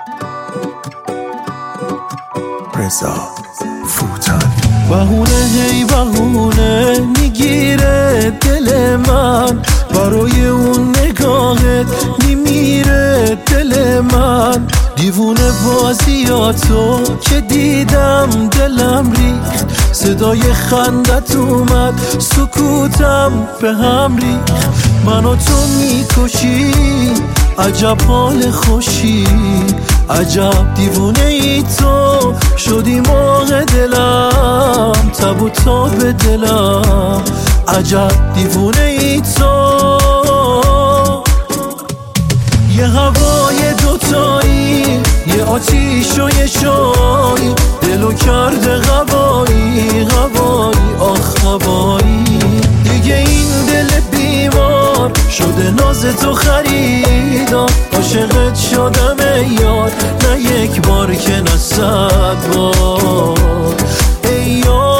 رضا فوتانی. بهونه هی بهونه میگیره دل من، برای اون نگاهت میمیره دل من. دیوونه بازیاتو که دیدم دلم ریخت، صدای خندت اومد سکوتم به هم ریخت. منو تو میکشی عجب حال خوشی، عجب دیوونه ای تو شدی موقع دلم، تب و تاب دلم عجب دیوونه ای تو. یه هوای دوتایی، یه آتیش و یه شایی، دلو کرده غوایی غوایی آخ غوایی. دیگه این دل بیمار شده ناز تو خریدار، عاشقت شدم ای یار، نه یک بار که نه 100 بار ای یار.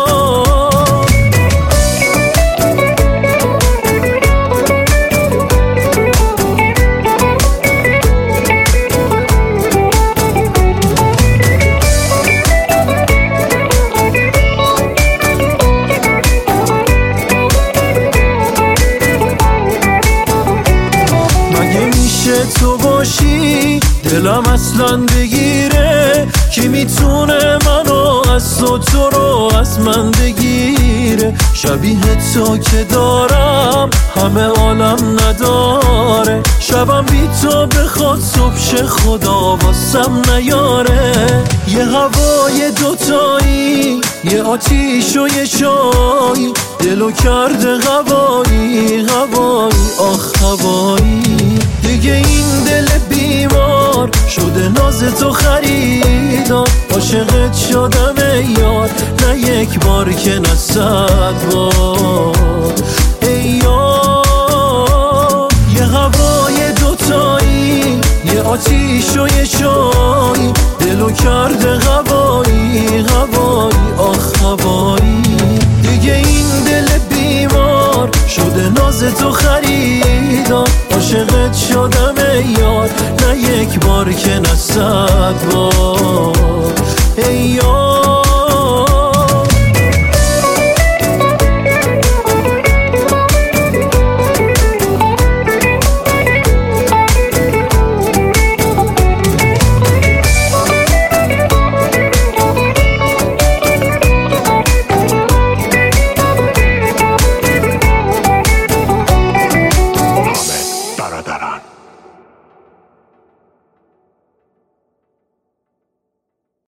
تو باشی دلم اصلا بگیره، کی میتونه منو از تو رو از من بگیره. شبیه تو که دارم همه عالم نداره، شبم بی تو بخواد صبح خدا واسم نیاره. یه هوای دوتایی، یه آتیش و یه شایی، دلو کرده غوایی غوایی آخ غوایی. دیگه این دل بیمار شده ناز تو خریدار، عاشقت شدم ای یار، نه یک بار که نه 100 بار ای یار. یه هوای دوتایی، یه آتیش و یه شایی، دلو کرده غوایی غوایی آخ غوایی. دیگه این دل بیمار شده ناز تو خریدار، عاشقت شدم ای یار، نه یک بار که نه 100 بار ای یار.